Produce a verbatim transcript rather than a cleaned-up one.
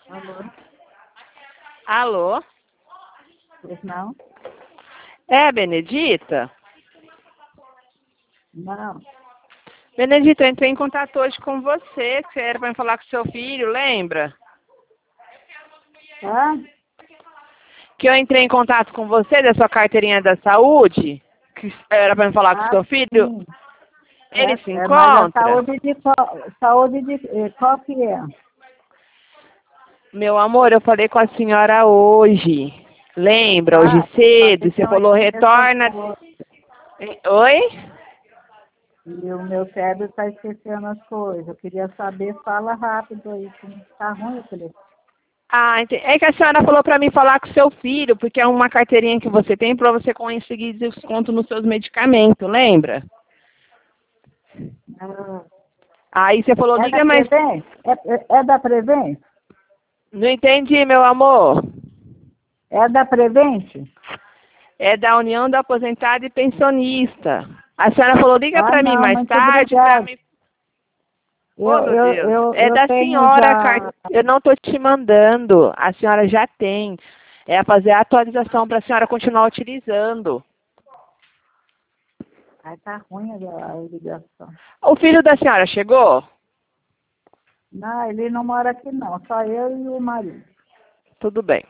Alô? Alô? Pois não? É, Benedita? Não. Benedita, eu entrei em contato hoje com você, que você era para me falar com seu filho, lembra? Hã? Que eu entrei em contato com você da sua carteirinha da saúde, que era para me falar com Ah, seu filho. sim. Ele É, se é, mas a encontra? saúde de qual, saúde de eh, qual que é? Meu amor, eu falei com a senhora hoje. Lembra, hoje Ah, cedo, falei você com falou essa retorna. pessoa. Oi? E o meu cérebro está esquecendo as coisas. Eu queria saber, fala rápido aí, que está ruim o telefone. Ah, ente- é que a senhora falou para mim falar com seu filho, porque é uma carteirinha que você tem para você conseguir desconto nos seus medicamentos, lembra? Ah, Aí você falou, é da liga mais. Prevent? É, é, é da Prevent? Não entendi, meu amor. É da Prevent? É da União do Aposentado e Pensionista. A senhora falou, liga Ah, para mim não, mais muito tarde para obrigada. mim. Oh, Eu, meu eu, Deus. eu, É eu da tenho senhora, car... já. eu não estou te mandando. A senhora já tem. É fazer a atualização para a senhora continuar utilizando. Ai, tá ruim a, a ligação. O filho da senhora chegou? Não, ele não mora aqui não, só eu e o marido. Tudo bem.